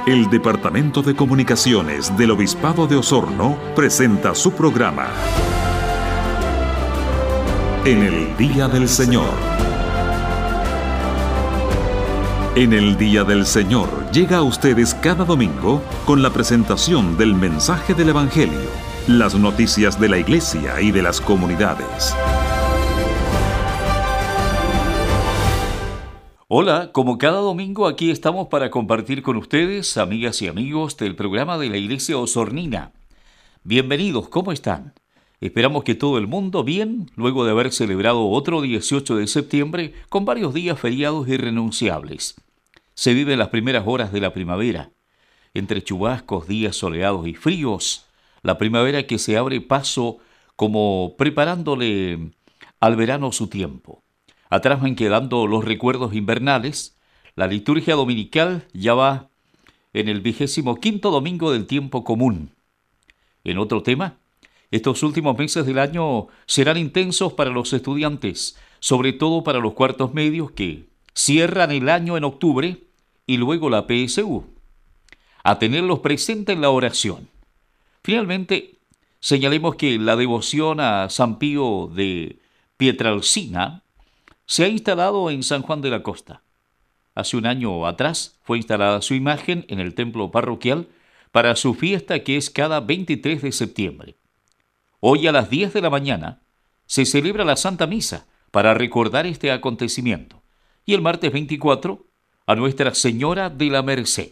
El Departamento de Comunicaciones del Obispado de Osorno presenta su programa En el Día del Señor. En el Día del Señor llega a ustedes cada domingo con la presentación del mensaje del Evangelio, las noticias de la Iglesia y de las comunidades. Hola, como cada domingo aquí estamos para compartir con ustedes, amigas y amigos del programa de la Iglesia Osornina. Bienvenidos, ¿cómo están? Esperamos que todo el mundo bien, luego de haber celebrado otro 18 de septiembre con varios días feriados irrenunciables. Se viven las primeras horas de la primavera. Entre chubascos, días soleados y fríos, la primavera que se abre paso como preparándole al verano su tiempo. Atrás van quedando los recuerdos invernales. La liturgia dominical ya va en el 25º domingo del tiempo común. En otro tema, estos últimos meses del año serán intensos para los estudiantes, sobre todo para los cuartos medios que cierran el año en octubre y luego la PSU. A tenerlos presentes en la oración. Finalmente, señalemos que la devoción a San Pío de Pietralcina se ha instalado en San Juan de la Costa. Hace un año atrás fue instalada su imagen en el templo parroquial para su fiesta que es cada 23 de septiembre. Hoy a las 10 de la mañana se celebra la Santa Misa para recordar este acontecimiento y el martes 24 a Nuestra Señora de la Merced.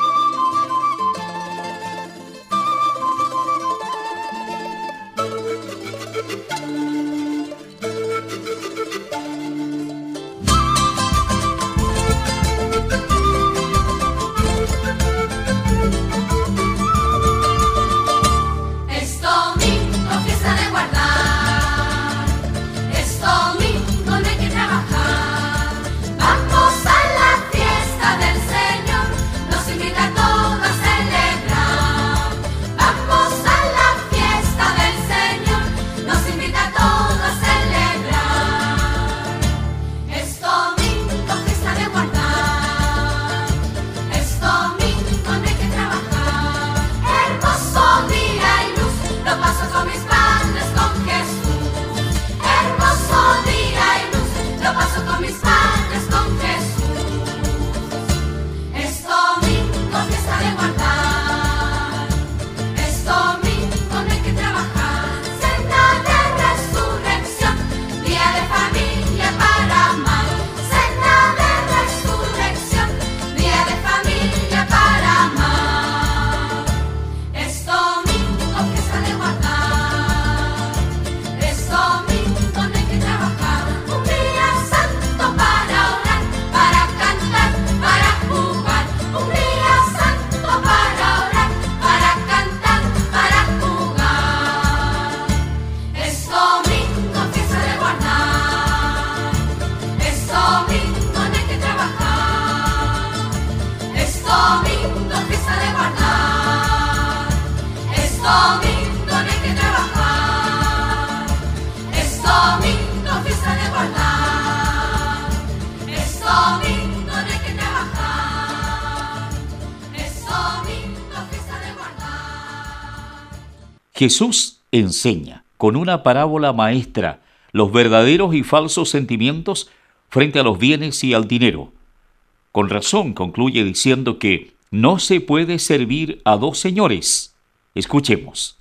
Jesús enseña con una parábola maestra los verdaderos y falsos sentimientos frente a los bienes y al dinero. Con razón concluye diciendo que no se puede servir a dos señores. Escuchemos.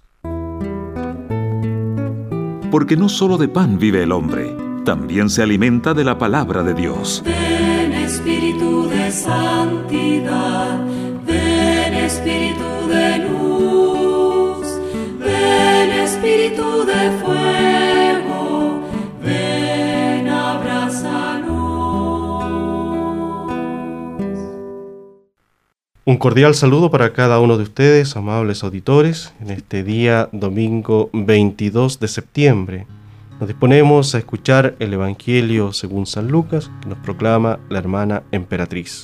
Porque no solo de pan vive el hombre, también se alimenta de la palabra de Dios. Ven Espíritu de santidad, ven Espíritu de luz, ven Espíritu de fuego, ven, abrázanos. Un cordial saludo para cada uno de ustedes, amables auditores, en este día domingo 22 de septiembre. Nos disponemos a escuchar el Evangelio según San Lucas, que nos proclama la hermana emperatriz.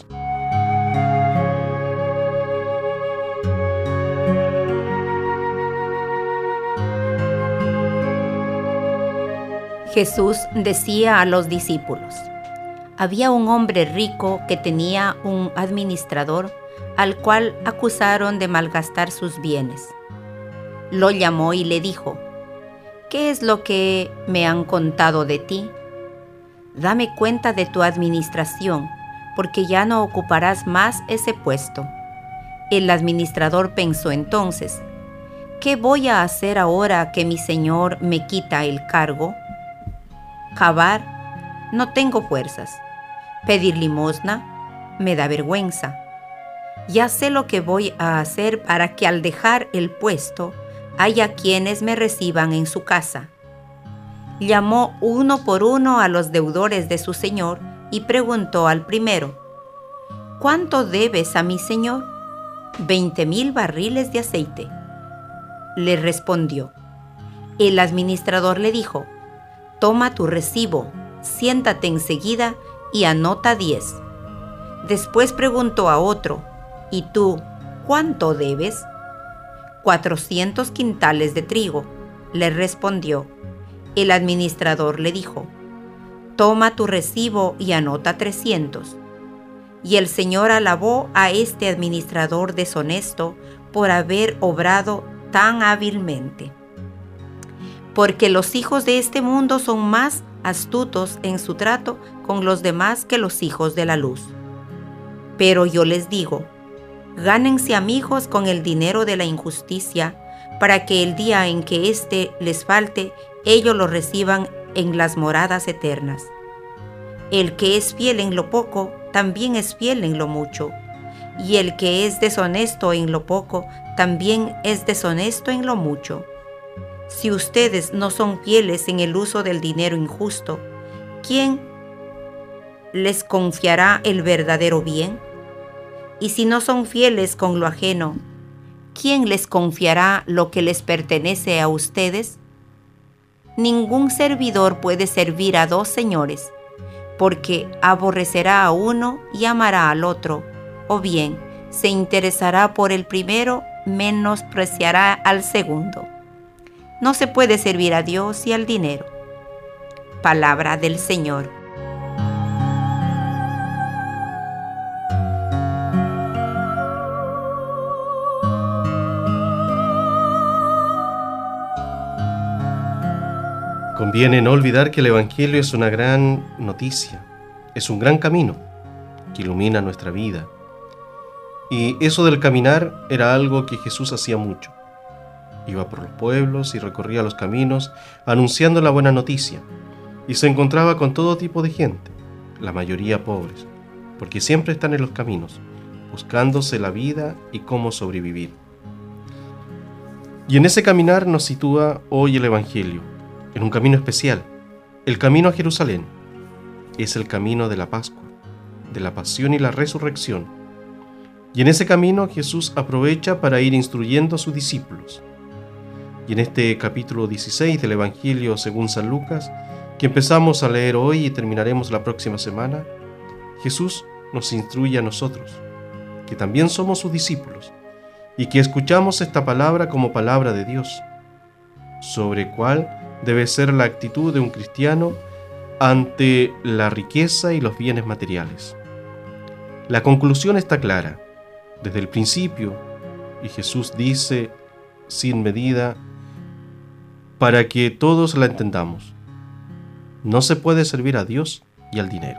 Jesús decía a los discípulos: había un hombre rico que tenía un administrador al cual acusaron de malgastar sus bienes. Lo llamó y le dijo: ¿Qué es lo que me han contado de ti? Dame cuenta de tu administración, porque ya no ocuparás más ese puesto. El administrador pensó entonces: ¿qué voy a hacer ahora que mi señor me quita el cargo? Cavar, no tengo fuerzas. Pedir limosna, me da vergüenza. Ya sé lo que voy a hacer para que al dejar el puesto haya quienes me reciban en su casa. Llamó uno por uno a los deudores de su señor y preguntó al primero: ¿cuánto debes a mi señor? 20,000 barriles de aceite. Le respondió. El administrador le dijo: toma tu recibo, siéntate enseguida y anota 10. Después preguntó a otro: ¿y tú cuánto debes? 400 quintales de trigo, le respondió. El administrador le dijo: toma tu recibo y anota 300. Y el Señor alabó a este administrador deshonesto por haber obrado tan hábilmente. Porque los hijos de este mundo son más astutos en su trato con los demás que los hijos de la luz. Pero yo les digo: gánense amigos con el dinero de la injusticia, para que el día en que éste les falte, ellos lo reciban en las moradas eternas. El que es fiel en lo poco, también es fiel en lo mucho. Y el que es deshonesto en lo poco, también es deshonesto en lo mucho. Si ustedes no son fieles en el uso del dinero injusto, ¿quién les confiará el verdadero bien? Y si no son fieles con lo ajeno, ¿quién les confiará lo que les pertenece a ustedes? Ningún servidor puede servir a dos señores, porque aborrecerá a uno y amará al otro, o bien se interesará por el primero, menospreciará al segundo. No se puede servir a Dios y al dinero. Palabra del Señor. Conviene no olvidar que el Evangelio es una gran noticia, es un gran camino que ilumina nuestra vida. Y eso del caminar era algo que Jesús hacía mucho. Iba por los pueblos y recorría los caminos anunciando la buena noticia, y se encontraba con todo tipo de gente, la mayoría pobres, porque siempre están en los caminos, buscándose la vida y cómo sobrevivir. Y en ese caminar nos sitúa hoy el Evangelio, en un camino especial, el camino a Jerusalén. Es el camino de la Pascua, de la pasión y la resurrección. Y en ese camino Jesús aprovecha para ir instruyendo a sus discípulos. Y en este capítulo 16 del Evangelio según San Lucas, que empezamos a leer hoy y terminaremos la próxima semana, Jesús nos instruye a nosotros, que también somos sus discípulos, y que escuchamos esta palabra como palabra de Dios, sobre cuál debe ser la actitud de un cristiano ante la riqueza y los bienes materiales. La conclusión está clara desde el principio, y Jesús dice sin medida para que todos la entendamos: no se puede servir a Dios y al dinero.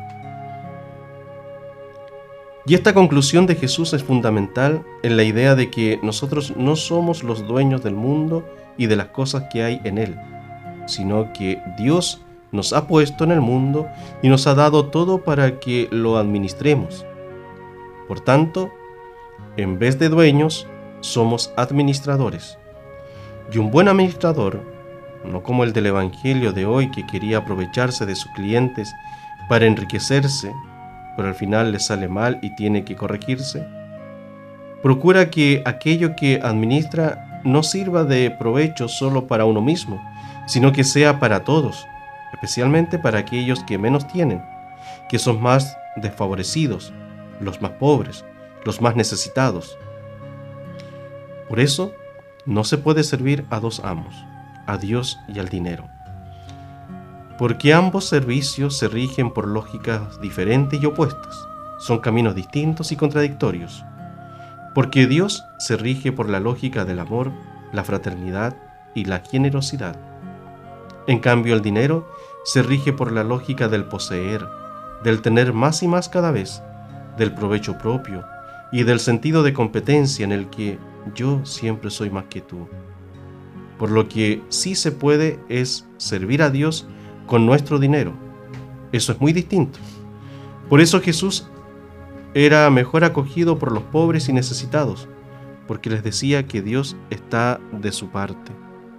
Y esta conclusión de Jesús es fundamental en la idea de que nosotros no somos los dueños del mundo y de las cosas que hay en él, sino que Dios nos ha puesto en el mundo y nos ha dado todo para que lo administremos. Por tanto, en vez de dueños, somos administradores. Y un buen administrador, no como el del Evangelio de hoy que quería aprovecharse de sus clientes para enriquecerse, pero al final le sale mal y tiene que corregirse, procura que aquello que administra no sirva de provecho solo para uno mismo, sino que sea para todos, especialmente para aquellos que menos tienen, que son más desfavorecidos, los más pobres, los más necesitados. Por eso, no se puede servir a dos amos, a Dios y al dinero, porque ambos servicios se rigen por lógicas diferentes y opuestas, son caminos distintos y contradictorios, porque Dios se rige por la lógica del amor, la fraternidad y la generosidad. En cambio, el dinero se rige por la lógica del poseer, del tener más y más cada vez, del provecho propio y del sentido de competencia en el que yo siempre soy más que tú. Por lo que sí se puede es servir a Dios con nuestro dinero. Eso es muy distinto. Por eso Jesús era mejor acogido por los pobres y necesitados, porque les decía que Dios está de su parte.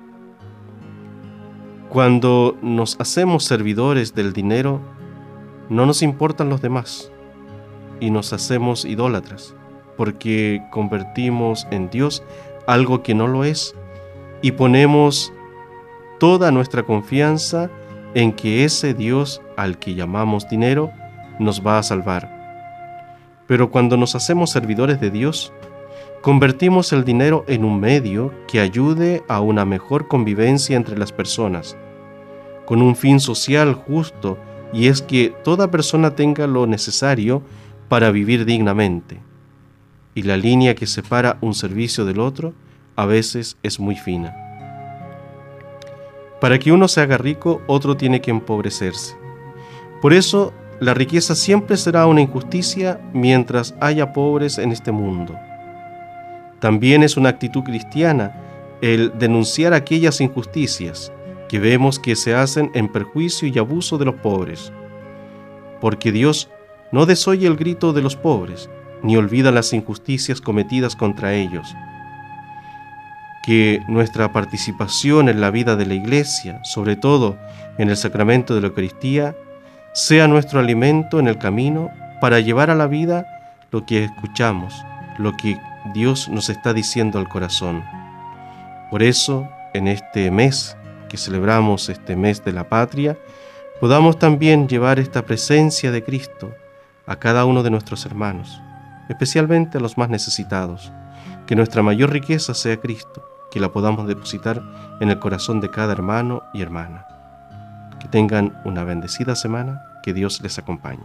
Cuando nos hacemos servidores del dinero, no nos importan los demás y nos hacemos idólatras, porque convertimos en Dios algo que no lo es y ponemos toda nuestra confianza en que ese Dios al que llamamos dinero nos va a salvar. Pero cuando nos hacemos servidores de Dios, convertimos el dinero en un medio que ayude a una mejor convivencia entre las personas, con un fin social justo, y es que toda persona tenga lo necesario para vivir dignamente. Y la línea que separa un servicio del otro a veces es muy fina. Para que uno se haga rico, otro tiene que empobrecerse. Por eso, la riqueza siempre será una injusticia mientras haya pobres en este mundo. También es una actitud cristiana el denunciar aquellas injusticias que vemos que se hacen en perjuicio y abuso de los pobres. Porque Dios no desoye el grito de los pobres, ni olvida las injusticias cometidas contra ellos. Que nuestra participación en la vida de la Iglesia, sobre todo en el sacramento de la Eucaristía, sea nuestro alimento en el camino para llevar a la vida lo que escuchamos, lo que Dios nos está diciendo al corazón. Por eso, en este mes que celebramos, este mes de la patria, podamos también llevar esta presencia de Cristo a cada uno de nuestros hermanos, especialmente a los más necesitados. Que nuestra mayor riqueza sea Cristo, que la podamos depositar en el corazón de cada hermano y hermana. Que tengan una bendecida semana, que Dios les acompañe.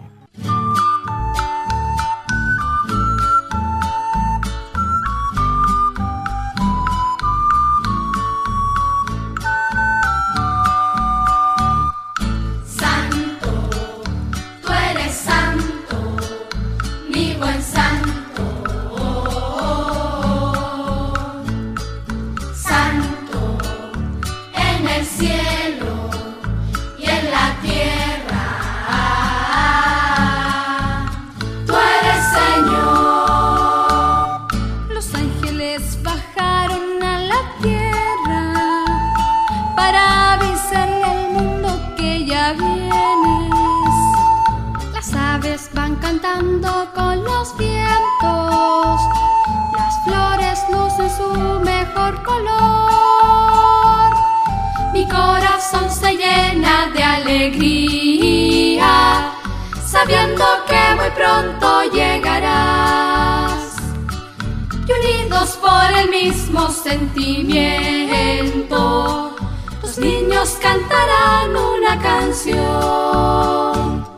Con los vientos, las flores lucen su mejor color. Mi corazón se llena de alegría, sabiendo que muy pronto llegarás. Y unidos por el mismo sentimiento, los niños cantarán una canción.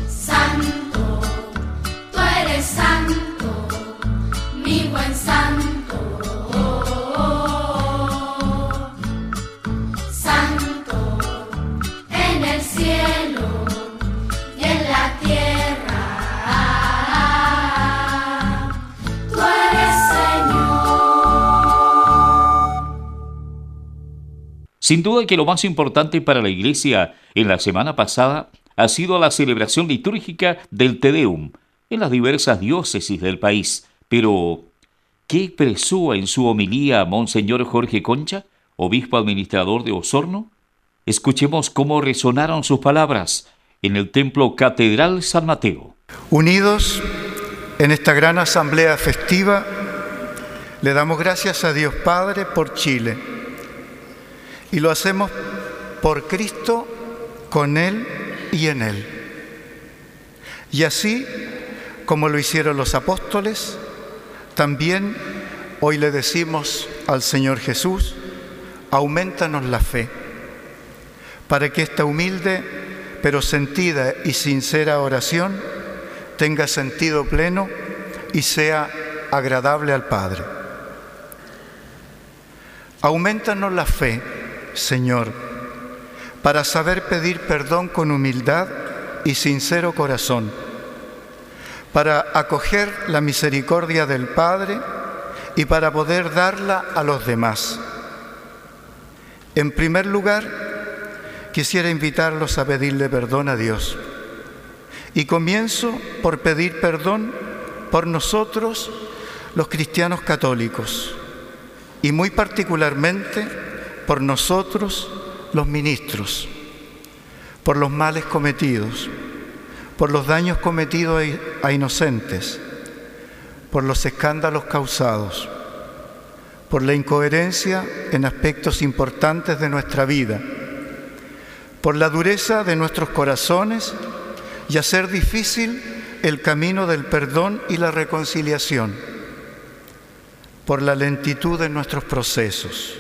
Santo, mi buen santo, santo en el cielo y en la tierra, tú eres Señor. Sin duda que lo más importante para la Iglesia en la semana pasada ha sido la celebración litúrgica del Te Deum en las diversas diócesis del país. Pero, ¿qué expresó en su homilía Monseñor Jorge Concha, obispo administrador de Osorno? Escuchemos cómo resonaron sus palabras en el Templo Catedral San Mateo. Unidos en esta gran asamblea festiva, le damos gracias a Dios Padre por Chile. Y lo hacemos por Cristo, con Él y en Él. Y así, como lo hicieron los apóstoles, también hoy le decimos al Señor Jesús: aumentanos la fe, para que esta humilde pero sentida y sincera oración tenga sentido pleno y sea agradable al Padre. Aumentanos la fe, Señor, para saber pedir perdón con humildad y sincero corazón, para acoger la misericordia del Padre y para poder darla a los demás. En primer lugar, quisiera invitarlos a pedirle perdón a Dios. Y comienzo por pedir perdón por nosotros, los cristianos católicos, y muy particularmente por nosotros, los ministros, por los males cometidos, por los daños cometidos a inocentes, por los escándalos causados, por la incoherencia en aspectos importantes de nuestra vida, por la dureza de nuestros corazones y hacer difícil el camino del perdón y la reconciliación, por la lentitud de nuestros procesos.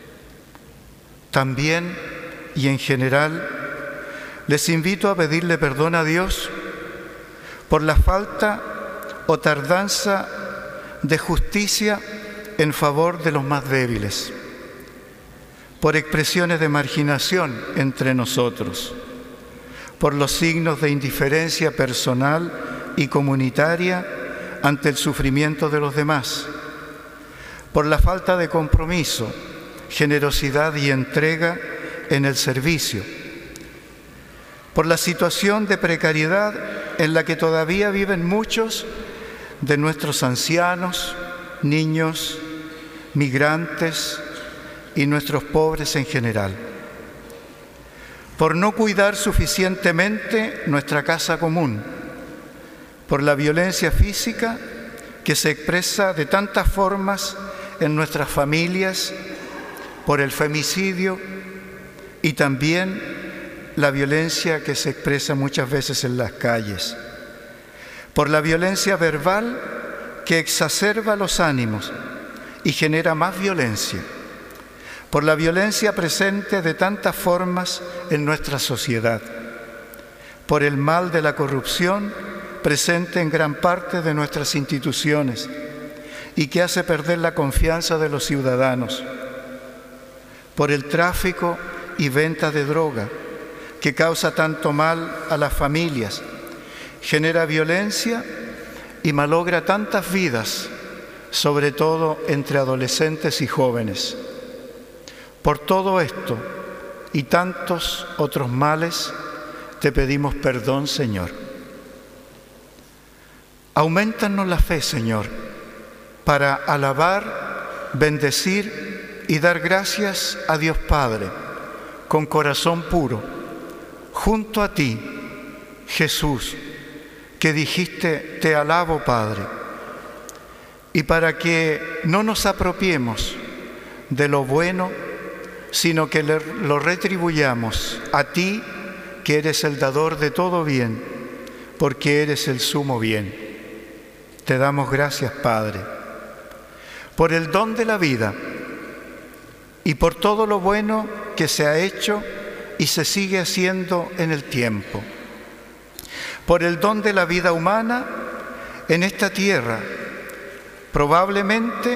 También y en general les invito a pedirle perdón a Dios por la falta o tardanza de justicia en favor de los más débiles, por expresiones de marginación entre nosotros, por los signos de indiferencia personal y comunitaria ante el sufrimiento de los demás, por la falta de compromiso, generosidad y entrega en el servicio, por la situación de precariedad en la que todavía viven muchos de nuestros ancianos, niños, migrantes y nuestros pobres en general, por no cuidar suficientemente nuestra casa común, por la violencia física que se expresa de tantas formas en nuestras familias, por el femicidio y también la violencia que se expresa muchas veces en las calles, por la violencia verbal que exacerba los ánimos y genera más violencia, por la violencia presente de tantas formas en nuestra sociedad, por el mal de la corrupción presente en gran parte de nuestras instituciones y que hace perder la confianza de los ciudadanos, por el tráfico y venta de droga que causa tanto mal a las familias, genera violencia y malogra tantas vidas, sobre todo entre adolescentes y jóvenes. Por todo esto y tantos otros males, te pedimos perdón, Señor. Aumentanos la fe, Señor, para alabar, bendecir y dar gracias a Dios Padre con corazón puro, junto a ti, Jesús, que dijiste, te alabo, Padre, y para que no nos apropiemos de lo bueno, sino que lo retribuyamos a ti, que eres el dador de todo bien, porque eres el sumo bien. Te damos gracias, Padre, por el don de la vida y por todo lo bueno que se ha hecho y se sigue haciendo en el tiempo, por el don de la vida humana en esta tierra, probablemente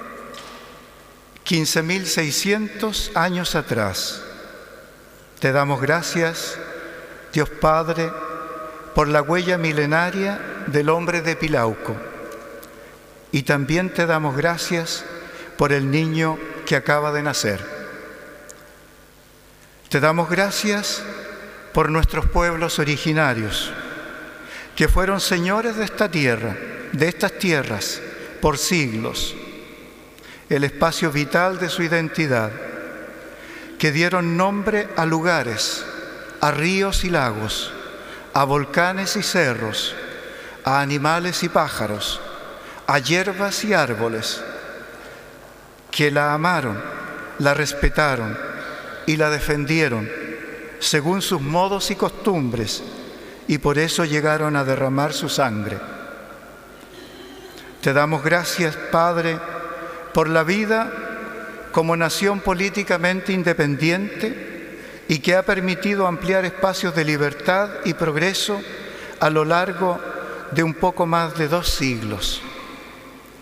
15.600 años atrás. Te damos gracias, Dios Padre, por la huella milenaria del hombre de Pilauco, y también te damos gracias por el niño que acaba de nacer. Te damos gracias por nuestros pueblos originarios, que fueron señores de esta tierra, de estas tierras, por siglos, el espacio vital de su identidad, que dieron nombre a lugares, a ríos y lagos, a volcanes y cerros, a animales y pájaros, a hierbas y árboles, que la amaron, la respetaron y la defendieron según sus modos y costumbres, y por eso llegaron a derramar su sangre. Te damos gracias, Padre, por la vida como nación políticamente independiente y que ha permitido ampliar espacios de libertad y progreso a lo largo de un poco más de 2 siglos.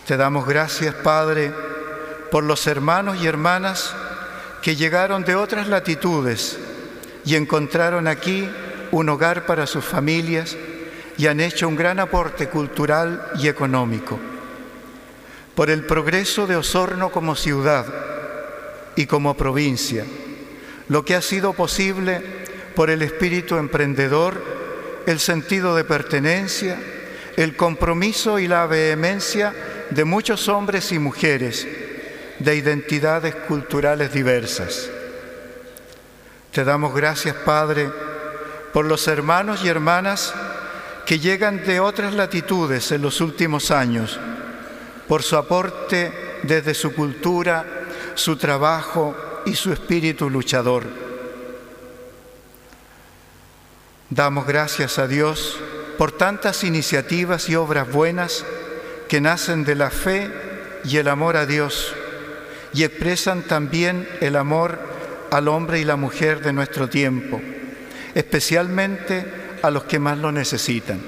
Te damos gracias, Padre, por los hermanos y hermanas que llegaron de otras latitudes y encontraron aquí un hogar para sus familias y han hecho un gran aporte cultural y económico. Por el progreso de Osorno como ciudad y como provincia, lo que ha sido posible por el espíritu emprendedor, el sentido de pertenencia, el compromiso y la vehemencia de muchos hombres y mujeres de identidades culturales diversas. Te damos gracias, Padre, por los hermanos y hermanas que llegan de otras latitudes en los últimos años, por su aporte desde su cultura, su trabajo y su espíritu luchador. Damos gracias a Dios por tantas iniciativas y obras buenas que nacen de la fe y el amor a Dios y expresan también el amor al hombre y la mujer de nuestro tiempo, especialmente a los que más lo necesitan.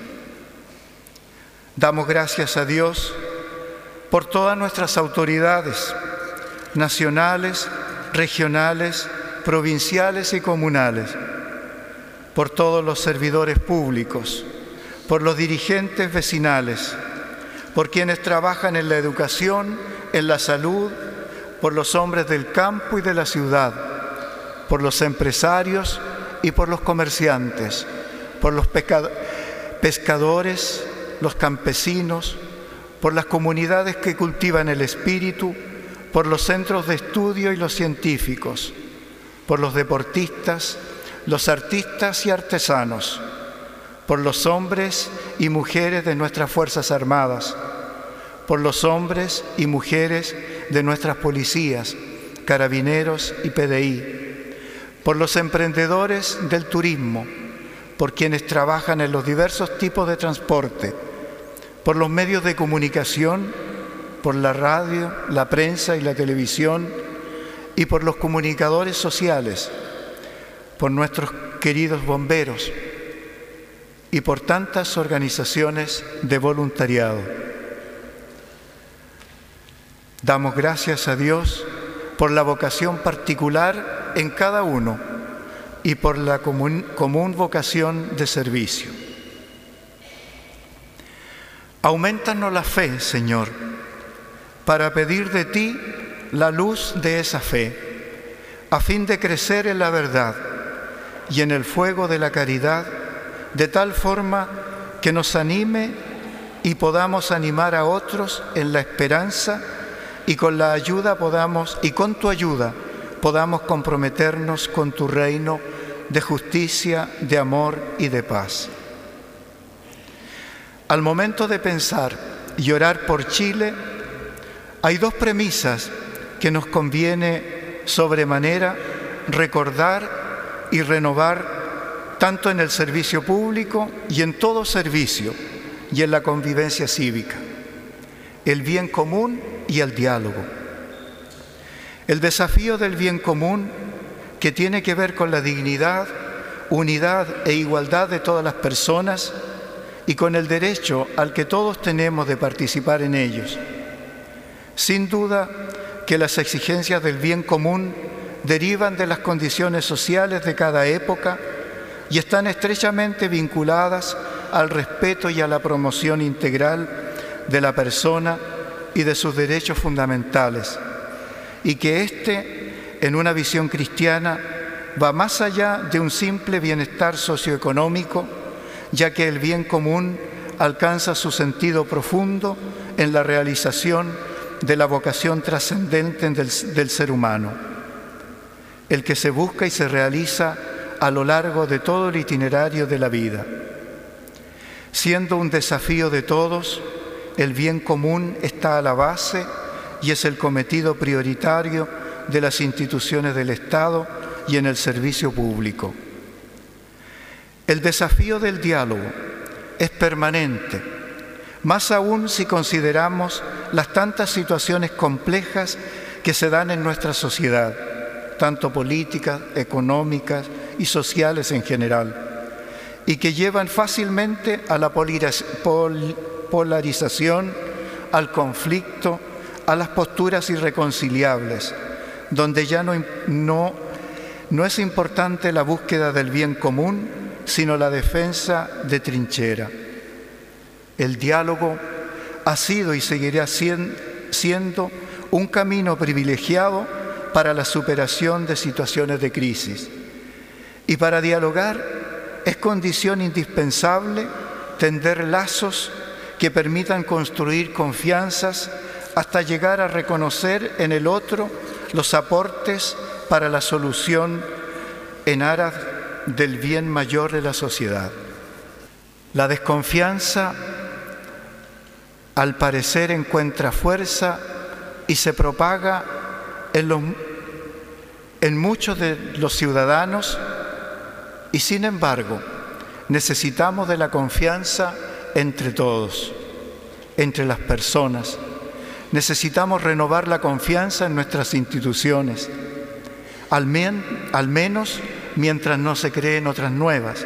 Damos gracias a Dios por todas nuestras autoridades nacionales, regionales, provinciales y comunales, por todos los servidores públicos, por los dirigentes vecinales, por quienes trabajan en la educación, en la salud, por los hombres del campo y de la ciudad, por los empresarios y por los comerciantes, por los pescadores, los campesinos, por las comunidades que cultivan el espíritu, por los centros de estudio y los científicos, por los deportistas, los artistas y artesanos, por los hombres y mujeres de nuestras Fuerzas Armadas, por los hombres y mujeres de nuestras policías, carabineros y PDI, por los emprendedores del turismo, por quienes trabajan en los diversos tipos de transporte, por los medios de comunicación, por la radio, la prensa y la televisión, y por los comunicadores sociales, por nuestros queridos bomberos y por tantas organizaciones de voluntariado. Damos gracias a Dios por la vocación particular en cada uno y por la común vocación de servicio. Aumentanos la fe, Señor, para pedir de ti la luz de esa fe, a fin de crecer en la verdad y en el fuego de la caridad, de tal forma que nos anime y podamos animar a otros en la esperanza y con tu ayuda podamos comprometernos con tu reino de justicia, de amor y de paz. Al momento de pensar y orar por Chile, hay dos premisas que nos conviene sobremanera recordar y renovar tanto en el servicio público y en todo servicio y en la convivencia cívica: el bien común y el diálogo. El desafío del bien común, que tiene que ver con la dignidad, unidad e igualdad de todas las personas y con el derecho al que todos tenemos de participar en ellos. Sin duda que las exigencias del bien común derivan de las condiciones sociales de cada época y están estrechamente vinculadas al respeto y a la promoción integral de la persona y de sus derechos fundamentales, y que en una visión cristiana, va más allá de un simple bienestar socioeconómico, ya que el bien común alcanza su sentido profundo en la realización de la vocación trascendente del ser humano, el que se busca y se realiza a lo largo de todo el itinerario de la vida. Siendo un desafío de todos, el bien común está a la base y es el cometido prioritario de las instituciones del Estado y en el servicio público. El desafío del diálogo es permanente, más aún si consideramos las tantas situaciones complejas que se dan en nuestra sociedad, tanto políticas, económicas y sociales en general, y que llevan fácilmente a la polarización, al conflicto, a las posturas irreconciliables, donde ya no es importante la búsqueda del bien común, sino la defensa de trinchera. El diálogo ha sido y seguirá siendo un camino privilegiado para la superación de situaciones de crisis. Y para dialogar es condición indispensable tender lazos que permitan construir confianzas hasta llegar a reconocer en el otro los aportes para la solución en aras del bien mayor de la sociedad. La desconfianza, al parecer, encuentra fuerza y se propaga en muchos de los ciudadanos, y sin embargo necesitamos de la confianza entre todos, entre las personas. Necesitamos renovar la confianza en nuestras instituciones, al menos mientras no se creen otras nuevas.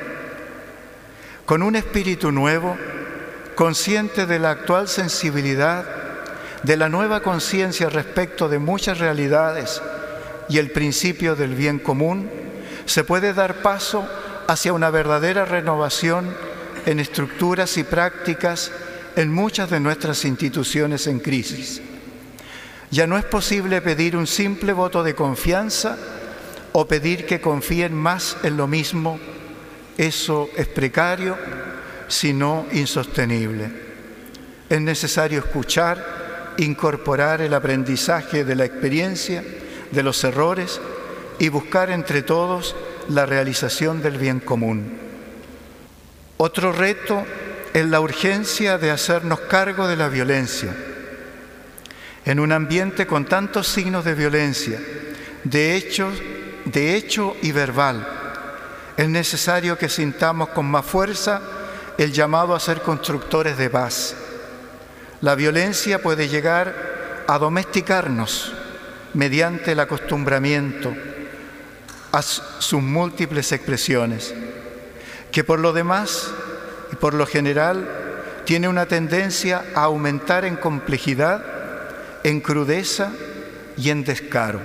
Con un espíritu nuevo, consciente de la actual sensibilidad, de la nueva conciencia respecto de muchas realidades y el principio del bien común, se puede dar paso hacia una verdadera renovación en estructuras y prácticas en muchas de nuestras instituciones en crisis. Ya no es posible pedir un simple voto de confianza o pedir que confíen más en lo mismo. Eso es precario, sino insostenible. Es necesario escuchar, incorporar el aprendizaje de la experiencia, de los errores y buscar entre todos la realización del bien común. Otro reto es la urgencia de hacernos cargo de la violencia. En un ambiente con tantos signos de violencia, de hecho y verbal, es necesario que sintamos con más fuerza el llamado a ser constructores de paz. La violencia puede llegar a domesticarnos mediante el acostumbramiento a sus múltiples expresiones, que por lo demás y por lo general tiene una tendencia a aumentar en complejidad, en crudeza y en descaro.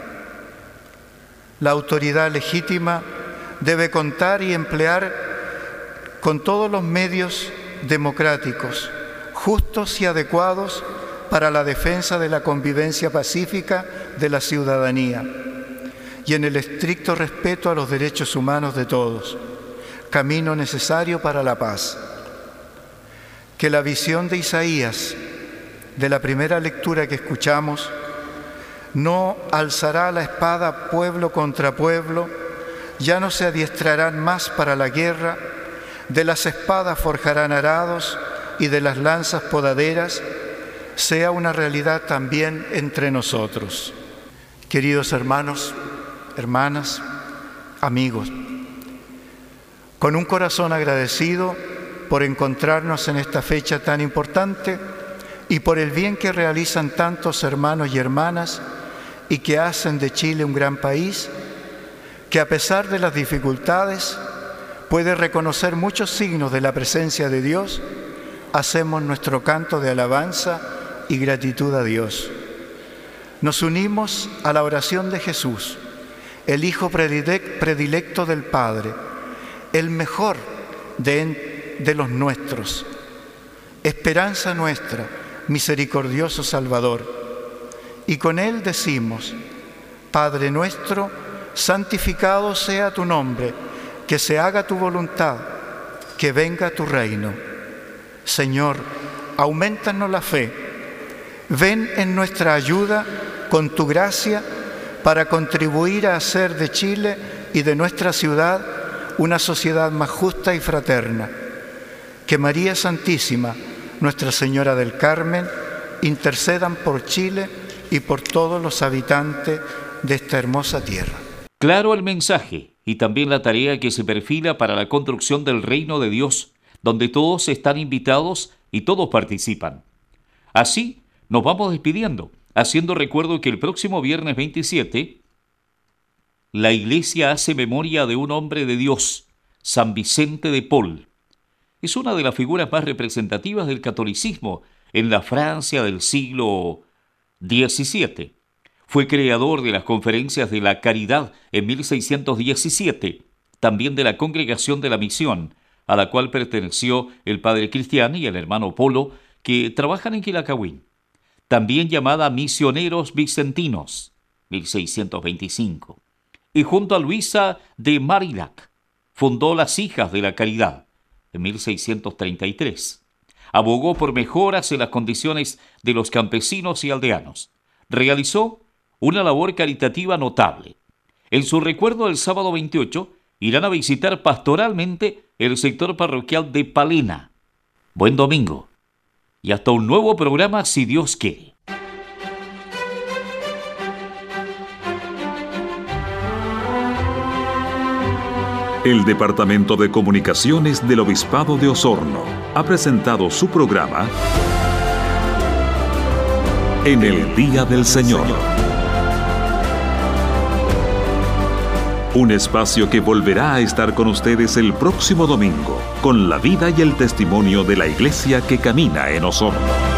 La autoridad legítima debe contar y emplear con todos los medios democráticos, justos y adecuados para la defensa de la convivencia pacífica de la ciudadanía y en el estricto respeto a los derechos humanos de todos, camino necesario para la paz. Que la visión de Isaías, de la primera lectura que escuchamos, no alzará la espada pueblo contra pueblo, ya no se adiestrarán más para la guerra, de las espadas forjarán arados y de las lanzas podaderas, sea una realidad también entre nosotros. Queridos hermanos, hermanas, amigos, con un corazón agradecido por encontrarnos en esta fecha tan importante y por el bien que realizan tantos hermanos y hermanas y que hacen de Chile un gran país, que a pesar de las dificultades puede reconocer muchos signos de la presencia de Dios, hacemos nuestro canto de alabanza y gratitud a Dios. Nos unimos a la oración de Jesús, el Hijo predilecto del Padre, el mejor de los nuestros, esperanza nuestra, misericordioso Salvador. Y con Él decimos: Padre nuestro, santificado sea tu nombre, que se haga tu voluntad, que venga tu reino. Señor, aumentanos la fe, ven en nuestra ayuda con tu gracia para contribuir a hacer de Chile y de nuestra ciudad una sociedad más justa y fraterna. Que María Santísima, Nuestra Señora del Carmen, intercedan por Chile y por todos los habitantes de esta hermosa tierra. Claro el mensaje y también la tarea que se perfila para la construcción del reino de Dios, donde todos están invitados y todos participan. Así nos vamos despidiendo, haciendo recuerdo que el próximo viernes 27, la Iglesia hace memoria de un hombre de Dios, San Vicente de Paul. Es una de las figuras más representativas del catolicismo en la Francia del siglo XVII. Fue creador de las Conferencias de la Caridad en 1617, también de la Congregación de la Misión, a la cual perteneció el padre Cristián y el hermano Polo, que trabajan en Quilacahuín, también llamada Misioneros Vicentinos, 1625. Y junto a Luisa de Marillac, fundó las Hijas de la Caridad, en 1633. Abogó por mejoras en las condiciones de los campesinos y aldeanos. Realizó una labor caritativa notable. En su recuerdo, el sábado 28, irán a visitar pastoralmente el sector parroquial de Palena. Buen domingo y hasta un nuevo programa si Dios quiere. El Departamento de Comunicaciones del Obispado de Osorno ha presentado su programa En el Día del Señor. Un espacio que volverá a estar con ustedes el próximo domingo, con la vida y el testimonio de la Iglesia que camina en Osorno.